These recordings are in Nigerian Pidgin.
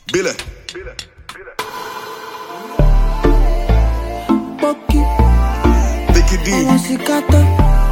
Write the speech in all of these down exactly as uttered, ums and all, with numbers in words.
Billy. Bucky, Vicky D. Musicata.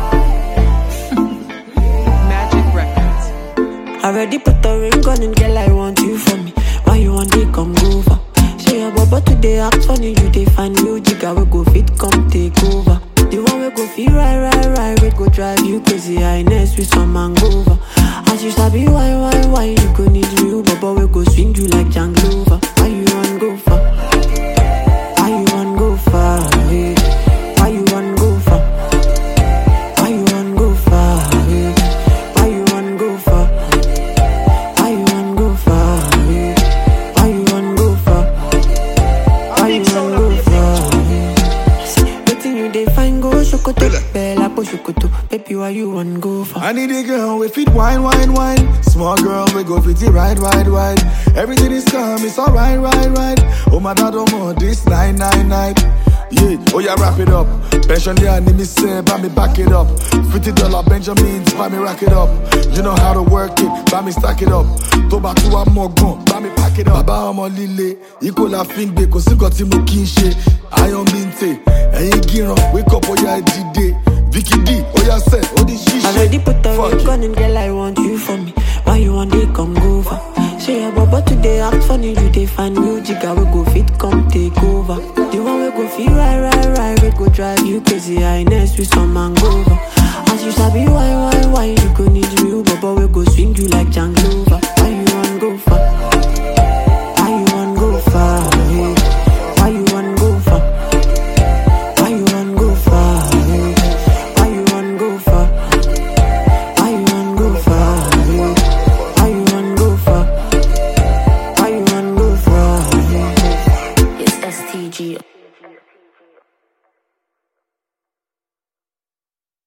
Magic Records. Already put a ring on and girl, I want you for me. Why you want to come over? Say your baba today act funny, you dey find new jigga we go fit come take over. The one we go feel right, right, right, we go drive you crazy, highness with some hangover. As you sabi why, why, why you go need real baba we go swing you like Janglova. Why you want go far? Why you want go far? eh? Why you want go far? Why you want go far? eh? Why you want go far? Why you want go far? eh? Why you want go far? Why you want go far? eh? Wetin you dey find go Sokoto? Bella po Sokoto. Baby, why you want go far? I need a girl with fit wine, wine, wine. Small girl, we go fit it right, right, right. Everything is calm, it's alright, right, right. Oh my God, oh more this nine, nine, nine. Yeah, oh yeah, wrap it up. Pension the enemy say, buy me back it up. Fifty dollar Benjamins, buy me rack it up. You know how to work it, buy me stack it up. Toba to a more gun, buy me pack it up. Baba omo lile, iko la fin be, ko si got ti mo kinche. Iron binte, ẹyin giran, wake up, oh yeah, dide. Vicky D, oh yeah, say, oh this shit. Already put a Fuck ring it. on and girl, I want you for me. Why you want to come over? Say your baba today act funny, you dey find new jigga we go fit come take over. The one we go feel right, right, right, we go drive you crazy, highness with some hangover. As you sabi why, why, why you go need real baba we go swing you like Janglova. Why you want go far? Why you want go far? eh? Why you want go far? Why you want go far? eh? Why you want go far? Why you want go far? eh? Why you want go far? Why you want go far? eh? It's S T G.